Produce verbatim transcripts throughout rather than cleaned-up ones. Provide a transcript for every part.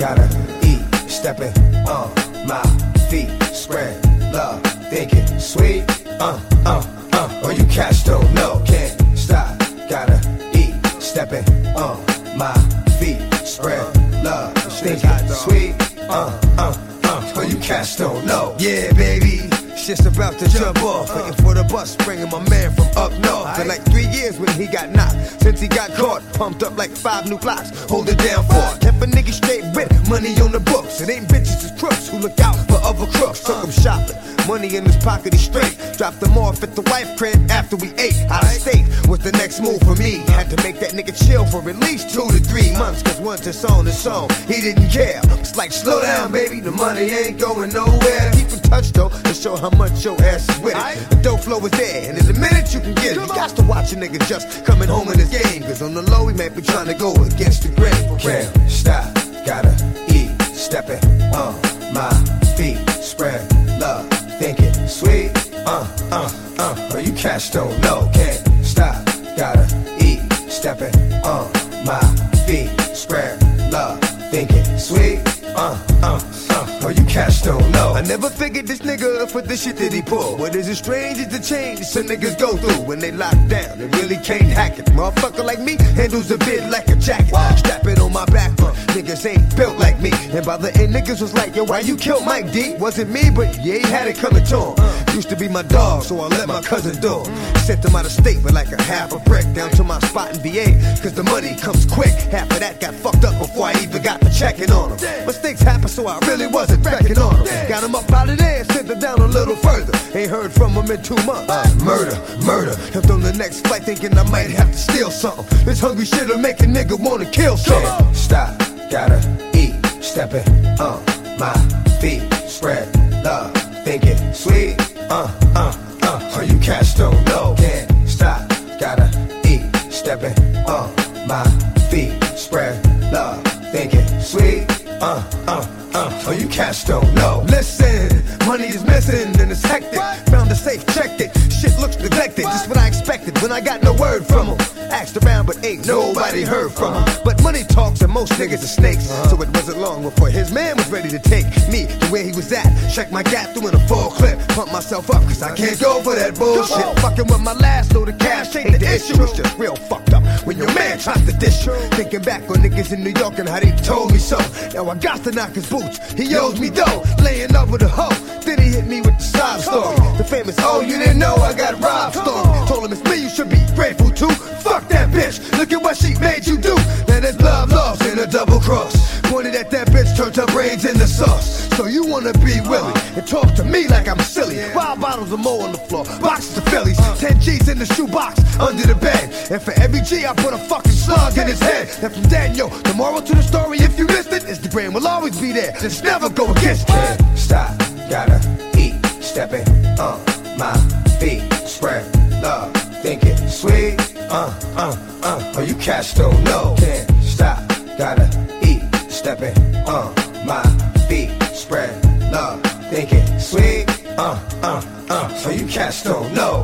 gotta eat, stepping on my feet, spread love, thinking sweet, uh, uh, uh, or you cats don't know, can't stop, gotta eat, stepping on my feet, spread love, thinking sweet, uh, uh, uh, or you cats don't know. Yeah, baby, shit's about to jump off, waiting for the bus, bringing my man from up north. Been like three years when he got knocked, since he got caught, pumped up like five new blocks, hold it down for. Kept a nigga straight with money on the books. It ain't bitches, it's crooks who look out for other crooks. Took him shopping, money in his pocket, he straight. Dropped them off at the wife crib after we ate. Out of state was the next move for me. Had to make that nigga chill for at least two to three months, cause once it's on, it's on. He didn't care. It's like, slow down, baby, the money ain't going nowhere. Keep in touch though, to show how much your ass is with it. The dope flow is there, and in a minute you can get it. You got to watch a nigga just coming home in his game, cause on the low he may be trying to go against the grain. Can't stop, gotta eat, stepping on my feet, spread love, thinking sweet, uh, uh, uh, or you cats don't know. Can't stop, gotta eat, stepping on my feet, spread love, thinking sweet, uh, uh, uh, or you cats don't know. I never figured this nigga for the shit that he pull. What is it strange is the change some niggas go through when they lock down. They really can't hack it. Motherfucker like me handles a bit like a jacket. Strap it on my back, uh, niggas ain't built like me. And by the end, niggas was like, yo, why you killed Mike D? Wasn't me, but yeah, he had it coming to him. Used to be my dog, so I let my cousin do him. Sent him out of state with like a half a brick down to my spot in V A, cause the money comes quick. Half of that got fucked up before I even got to checking on him. Mistakes happen, so I really wasn't wrecking on him. Got him up out of there, sent him down a little further. Ain't heard from him in two months. Uh, murder, murder. Left on the next flight thinking I might have to steal something. This hungry shit'll make a nigga wanna kill something. Can't stop, gotta eat, stepping on my feet, spread love, thinking sweet, uh, uh, uh, or you cats don't know. Can't stop, gotta eat, stepping on my feet, spread love, thinking sweet, uh, uh, uh, or you cats don't know. Listen, money is missing and it's hectic. Found a safe, checked it. Shit looks neglected, just what I expected when I got no word from him. Asked around, but ain't nobody heard from him. But money talks and most niggas are snakes. So it wasn't long before his man was ready to take me to where he was at. Check my gap through in a full clip. Pump myself up, cause I can't go for that bullshit. Fucking with my last load of cash ain't the issue. It's just real fucked up when your man tries to dish you. Thinking back on niggas in New York and how they told me so. Now I got to knock his boots, he owes me dough. Laying up with a hoe, then he hit me with the sob story. The famous, oh you didn't know I got robbed story. Told him it's me you should be grateful to. Fuck that bitch, look at what she made you do. Now there's love lost in a double cross. Pointed at that bitch, turned her brains into sauce. So you wanna be Willie and talk to me like I'm silly. Five bottles of more on the floor, boxes of Phillies, ten G's in the shoebox, under the bed. And for every G I put a fucking slug in his head. And from Daniel, the moral to the story, if you missed it, is the brain will always be there. Just never go against it. Can't stop, gotta eat, stepping on my feet, spread love, thinking sweet, uh, uh, uh, or you cats don't know. Can't stop, gotta eat, stepping on my feet, spread love, thinking sweet, uh, uh, uh, or you cats don't know.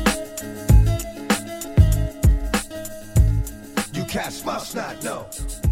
You cats must not know.